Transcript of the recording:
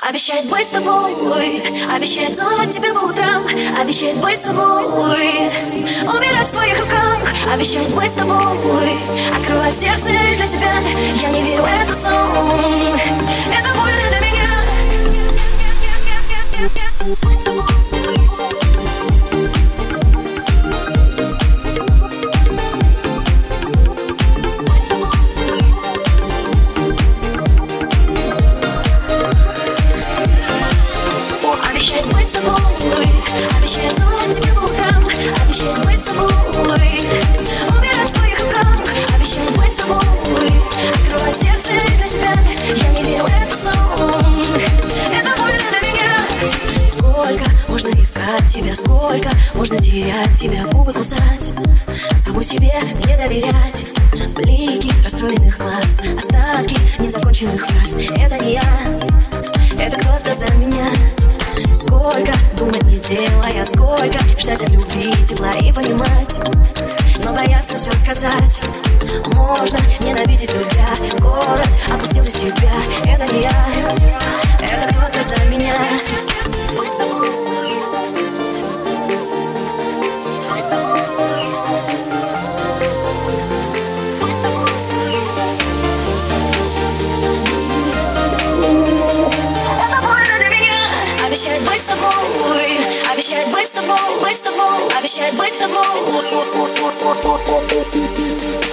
Обещает быть с тобой, обещает целовать тебя по утрам, обещает быть с тобой, умирать в твоих руках. Обещает быть с тобой, открывать сердце лишь для тебя. Я не верю, это сон, это больно для меня. Обещает быть с тобой, обещает целовать тебя по утрам, обещает быть с тобой, умирать в твоих руках. Обещает быть с тобой, открывать сердце лишь для тебя. Я не верю, это сон, это больно для меня. Сколько можно искать тебя, сколько можно терять тебя, губы кусать, самой себе не доверять. Блики расстроенных глаз, остатки незаконченных фраз. Это не я, это кто-то за меня. Сколько думать не делая, сколько ждать от любви тепла и понимать, но бояться все сказать. Можно ненавидеть любя, город опустил без тебя. Это не я, это кто-то за меня. Обещает быть с тобой, обещает быть с тобой, быть с тобой, обещает быть с тобой.